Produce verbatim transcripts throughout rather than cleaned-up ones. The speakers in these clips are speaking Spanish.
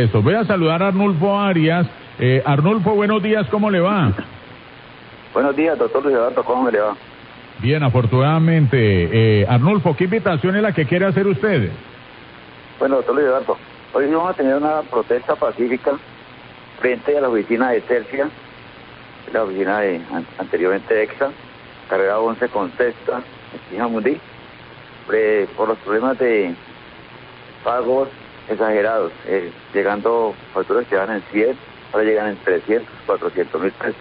Eso, voy a saludar a Arnulfo Arias. Eh, Arnulfo, buenos días, ¿cómo le va? Buenos días, doctor Luis Eduardo, ¿cómo me le va? Bien, afortunadamente. Eh, Arnulfo, ¿qué invitación es la que quiere hacer usted? Bueno, doctor Luis Eduardo, hoy vamos a tener una protesta pacífica frente a la oficina de Celsia, la oficina de anteriormente EXA, carrera once con sexta, en Jamundí, por los problemas de pagos exagerados, eh, llegando facturas que van en cien, ahora llegan en trescientos, cuatrocientos mil pesos.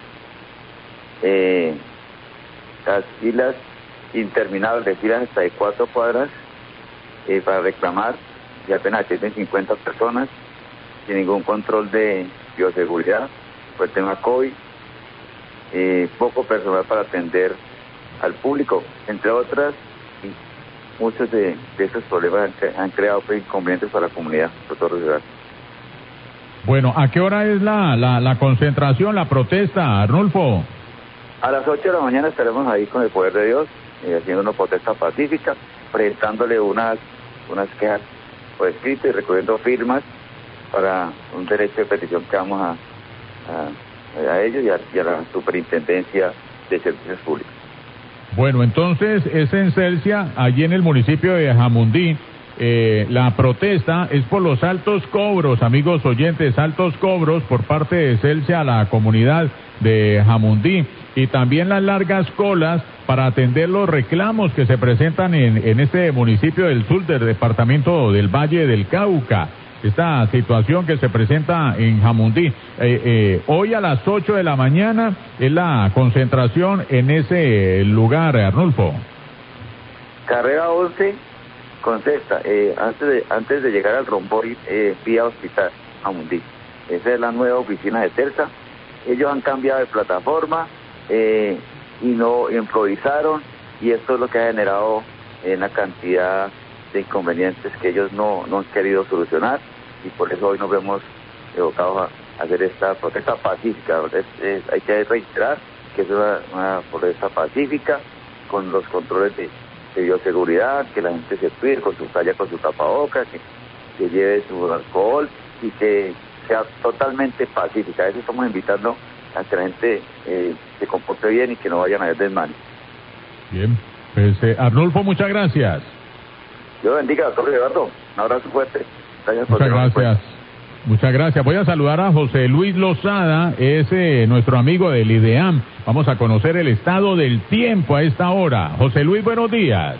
Eh, las filas interminables, de filas hasta de cuatro cuadras eh, para reclamar, y apenas tienen cincuenta personas, sin ningún control de bioseguridad, por el tema COVID, eh, poco personal para atender al público, entre otras, y muchos de, de esos problemas han, han creado pues, inconvenientes para la comunidad, doctor Rivera. Bueno, ¿a qué hora es la, la, la concentración, la protesta, Arnulfo? A las ocho de la mañana estaremos ahí con el poder de Dios, eh, haciendo una protesta pacífica, presentándole unas, unas quejas por escrito y recogiendo firmas para un derecho de petición que vamos a, a, a ellos y a, y a la Superintendencia de Servicios Públicos. Bueno, entonces es en Celsia, allí en el municipio de Jamundí. Eh, la protesta es por los altos cobros, amigos oyentes, altos cobros por parte de Celsia a la comunidad de Jamundí, y también las largas colas para atender los reclamos que se presentan en, en este municipio del sur del departamento del Valle del Cauca. Esta situación que se presenta en Jamundí. Eh, eh, hoy a las ocho de la mañana es la concentración en ese lugar, Arnulfo. Carrera once con sexta, eh, antes, de, antes de llegar al Romboy, eh, vía Hospital Jamundí. Esa es la nueva oficina de Celsa. Ellos han cambiado de plataforma eh, y no improvisaron, y esto es lo que ha generado eh, una cantidad de inconvenientes que ellos no, no han querido solucionar, y por eso hoy nos vemos evocados a hacer esta protesta pacífica. Es, es, hay que reiterar que es una, una protesta pacífica con los controles de, de bioseguridad, que la gente se cuide con su talla, con su tapabocas, que, que lleve su alcohol y que sea totalmente pacífica. A eso estamos invitando a que la gente eh, se comporte bien y que no vayan a ver desmanes. Bien, pues eh, Arnulfo, muchas gracias. Dios bendiga, doctor Eduardo. Un abrazo fuerte. Gracias por Muchas gracias. Muchas gracias. Voy a saludar a José Luis Lozada, es eh, nuestro amigo del IDEAM. Vamos a conocer el estado del tiempo a esta hora. José Luis, buenos días.